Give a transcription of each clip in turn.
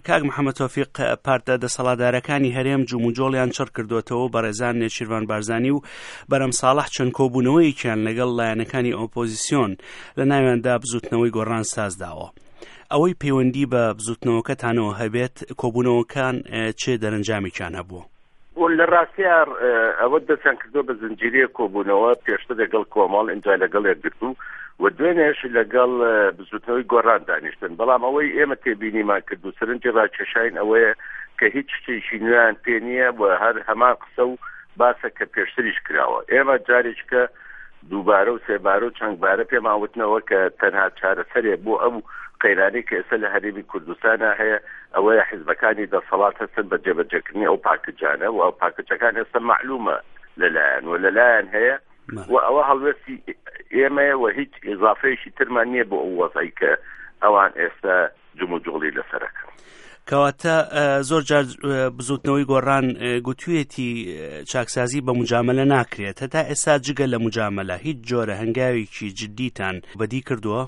کاک محەممەد تۆفیق پارتە دەسەڵاتدارەکانی هەرێم جوموجۆڵیان چڕ کردوێتەوە بەڕێزان نێچیروان بارزانی و بەرەم ساڵح چەند کۆبوونەوەیکیان لەگەڵ لایەنەکانی ئۆپۆزیسیۆن لە ناویاندا بزوتنەوەی گۆڕان سازداوە. ئەوەی پەیوەندی بە بزوتنەوەکەتانەوە هەبێت کۆبوونەوەکان چێ دەرەنجامیان هەبووە؟ لە ڕاستیار ئەوە دەستیان کردو بە زنجیرەیە کۆبوونەوە پێشتر لەگەڵ کۆمەڵ ئینجا لەگەڵ یەکگرتو و دوێنێش لەگەڵ بزوتنەوەی گۆڕان دانیشتن. بەڵام ئەوەی ئێمە تێبینیمان کردو سەرنجی ڕاکێشاین ئەوەیە کە هیچ شتێکی نوێیان پێ نییە و هەر هەمان قسە و باسە کە پێشتریش کراوە. ئێمە جارێککە دووبارە و سێبارە و چەندبارە پێماوتنەوە کە تەنها چارەسەرێ بۆ ئەو قەیرانی کە ئێستا لە هەرێمی کوردستانە هەیە ئەوەیە حیزبەکانی دەسەڵات هەستن بە جێبەجێکردنی ئەو پاکەجانە و ئەو پاکەجەکان ئێستا معلومە لەلایەن و لەلایەن هەیە و ئەوە هەڵوێستی ئێمەیە و هیچ ئیزافەیەکی ترمان نییە بۆ ئەو وەزایی کە ئەوان ئێستا جموجۆڵی لەسەرەکە. کەواتە زۆر جار بزوتنەوەی گۆڕان گوتوویەتی چاکسازی بە مجاملە ناکرێت. هەتا ئێستا جگە لە مجاملە هیچ جۆرە هەنگاوێکی جدیتان بەدی کردووە؟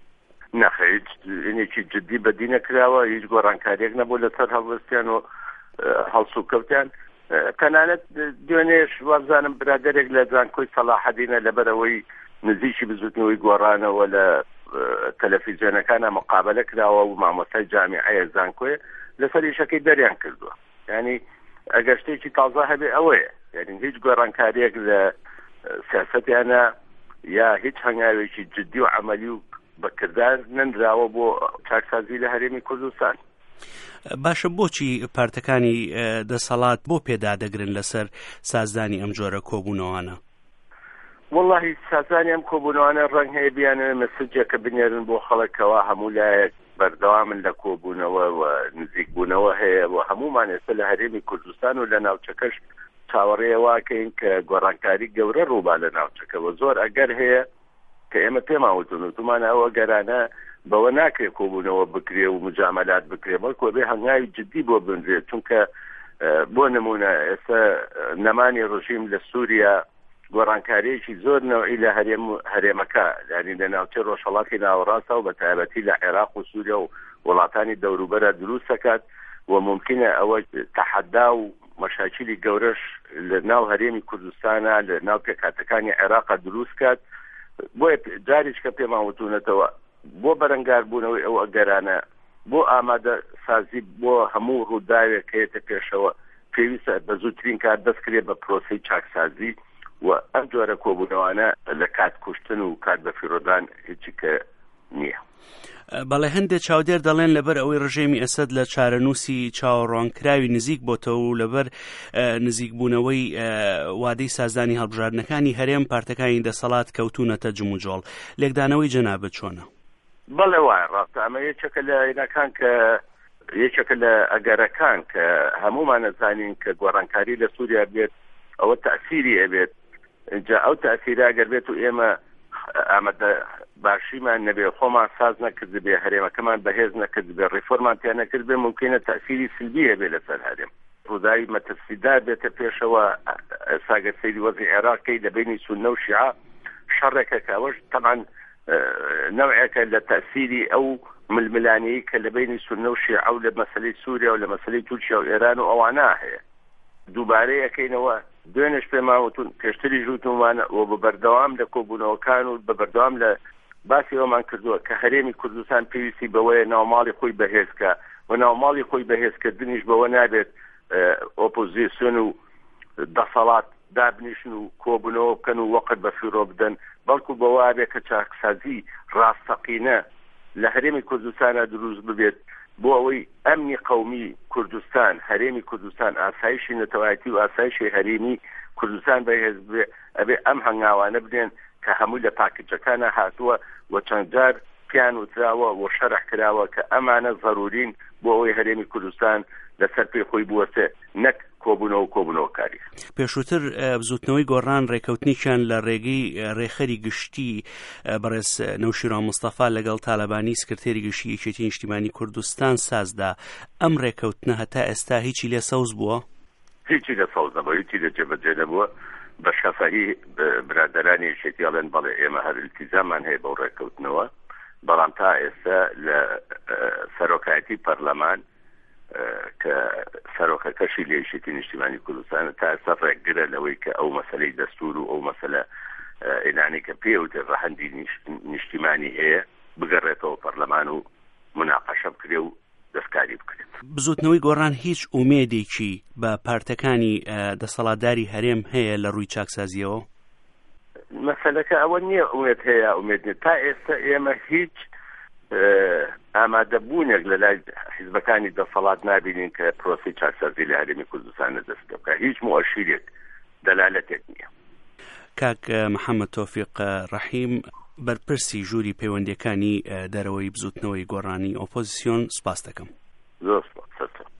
نەخێت هینێکی جدی بەدی نەکراوە، هیچ گۆڕانکاریەک نەبوو لەسەر هەڵوێستیان و هەڵسوکەوتیان. تەنانەت دوێنێش وابزانم برادێرێک لە جانکۆی سەلاحەدینە لەبەرەوەی نزیکی بزوتنەوەی گۆڕانەوە لە تەلەڤیزیۆنەکانە مقابلە کراوە و مامۆستای جامیعەیە زانکۆیە لەسەر ئیشەکەی دەریان کردووە. یعنی ئەگەر شتێکی تازە هەبێ ئەوەیە، یعنی هیچ گۆڕانکاریەک لە سیاسەتیانە یا هیچ هەنگاوێکی جدی و عەمەلی و بەکردار نەنراوە بۆ چاکسازی لە هەرێمی کوردستان. باشە بۆچی پارتەکانی دەسەڵات بۆ پێدادەگرن لەسەر سازدانی ئەم جۆرە کۆبوونەوانە؟ واللهی سازانی ئەم کۆبوونەوانە ڕەنگ هەیە بیانە مەسەجێکە بنێرن بۆ خەڵکەوە هەموو لایەک بەردەوامن لە کۆبوونەوە و نزیکبوونەوە هەیە و هەمومان ئێستا لە هەرێمی کوردستان و لە ناوچەکەش چاوەڕێیە واکەین کە گۆڕانکاری گەورە ڕووبا لە ناوچەکەوە. زۆر ئەگەر هەیە کە ئێمە پێماوتون وتمانە ئەوە گەرانە بەوە ناکرێت کۆبوونەوە بکرێ و مجاملات بکرێ، بەڵکو بێ هەنگاوی جدی بۆ بنرێت. چونکە بۆ نمونە ئێستا نەمانی ڕژیم لە سووریا گۆڕانکاریەکی زۆر نەوعی لە هەرێمەکە یعنی لە ناوچەی ڕۆژهەڵاتی ناوەڕاستە و بە تایبەتی لە عێراق و سووریا و وڵاتانی دەوروبەرە دروست دەکات و ممکنە ئەوە تەحەدا و مەشاکیلی گەورەش لە ناو هەرێمی کوردستانە لە ناو پێکهاتەکانی عێراقا دروست کات. بۆیە جاریشکە پێماوتونەتەوە بۆ بەرەنگاربوونەوەی ئەو ئەگەرانە بۆ ئامادە سازی بۆ هەموو ڕووداوێک هەیەتە پێشەوە پێویستە بە زووترین کات دەستکرێت بە پرۆسەی چاکسازی و ئەم جۆرە کۆبوونەوانە لە کات کوشتن و کات بە فیرۆدان هیچیکە نییە. بەڵێ هەندێک چاودێر دەڵێن لەبەر ئەوەی ڕژێمی ئەسەد لە چارەنووسی چاوەڕوانکراوی نزیک بۆتەوە و لەبەر نزیکبوونەوەی وادەی سازدانی هەڵبژاردنەکانی هەرێم پارتەکانی دەسەڵات کەوتونەتە جموجۆڵ. لێکدانەوەی جەنابەت چۆنە؟ بەڵێ وایە ڕاستە ئەمە یەکێکە لە عینەکان کە یەکێکە لە ئەگەرەکان کە هەمومان نەزانین کە گۆڕانکاری لە سووریا بێت ئەوە تەئسیری ئەبێت. اینجا ئەو تەئسیرە ئەگەر بێت و ئێمە ئامادە باشیمان نەبێ خۆمان ساز نەکرد بێ هەرێمەکەمان بەهێز نەکرد بێ ڕیفۆرمان پێ نەکرد بێ ممکنە تەئسیری سلبی هەبێ لەسەر هەرێم. ڕووداوی مەترسیدار بێتە پێشەوە ئێستا سەیری وەزعی عێراقی لە بینی سوننە و شیعە شەڕێکە کە ئەوەش تەمان نوعێکە لە تەئسیری ئەو ململانەیە کە لە بینی سوننە و شیعە و لە مەسەلەی سووریا و لە مەسەلەی تورکیا و ئێران و ئەوانە هەیە. دووبارەی ئەکەینەوە دوێنێش پێماوتون پێشتری ژووتمانە و بە بەردەوام لە کۆبوونەوەکان و بە بەردەوام لە باسی ئەومان کردووە کە هەرێمی کوردستان پێویستی بەوەیە ناوماڵی خۆی بەهێزکە و ناوماڵی خۆی بەهێزکردنیش بەوە نابێت ئۆپۆزیسیۆن و دەسەڵات دابنیشن و کۆبوونەوە بکەن و وەقت بە فیرۆ بدەن، بەڵکو بەوە بێت کە چاکسازی ڕاستەقینە لە هەرێمی کوردستانە دروست ببێت بۆ ئەوەی ئەمنی قەومی کوردستان هەرێمی کوردستان ئاسایشی نەتەوایەتی و ئاسایشی هەرێمی کوردستان بەهێز بێ ئەبێ ئەم هەنگاوانە بدێن کە هەموو لە پاکجەکانە هاتووە و چەند جار پیان وتراوە و شەرح کراوە کە ئەمانە ضرورین بۆ ئەوەی هەرێمی کوردستان لەسەر پێی خۆی بوەستێ نەک کۆبوونەوەکاری. پێشووتر بزوتنەوەی گۆڕان ڕێکەوتنیشان لە ڕێگەی ڕێخەری گشتی بەڕێز نەوشیروان مستەفا لەگەڵ تالەبانی سکرتێری گشتی یەکێتی نیشتیمانی کوردستان سازدا. ئەم ڕێکەوتنە هەتا ئێستا هیچی لێ سەوز بووە؟ هیچی لە سەوز نەبووە، هیچی لە جێبەجێ نەبووە. بە شەفەهی برادەرانی یەکێتیاڵێن بەڵێ ئێمە هەر التیزامان هەیە بەو ڕێکەوتنەوە، بەڵام تا ئێستا لە سەرۆکایەتی پەرلەمان کە سەرۆکەکەشی لە یەکێتی نیشتیمانی کوردستان تا ئێستا ڕێکگرە لەوەی کە ئەو مەسەلەی دەستور و ئەو مەسەلە ئێنانی کە پێوتە ڕەهەندی نیشتیمانی هەیە بگەڕێتەوە پەرلەمان و مناقەشە بکرێ و دەستکاری بکرێت. بزوتنەوەی گۆڕان هیچ ئومێدێکی بە پارتەکانی دەسەڵاتداری هەرێم هەیە لە ڕووی چاکسازیەوە؟ مەسەلەکە ئەوە نییە ئومێد هەیە ئومێد نیە. تا ئێستا ئێمە هیچ ئامادەبوونێک لە لای حیزبەکانی دەسەڵات نابینین کە پرۆسی چاکسازی لە هەرێمی کوردستانە دەست پێ بکات. هیچ مؤشرێک دەلالەتێک نییە. کاک محەممەد تۆفیق ڕەحیم، بەرپرسی ژووری پەیوەندیەکانی دەرەوەی بزوتنەوەی گۆڕانی ئۆپۆزیسیۆن، سپاس دەکەم. زۆر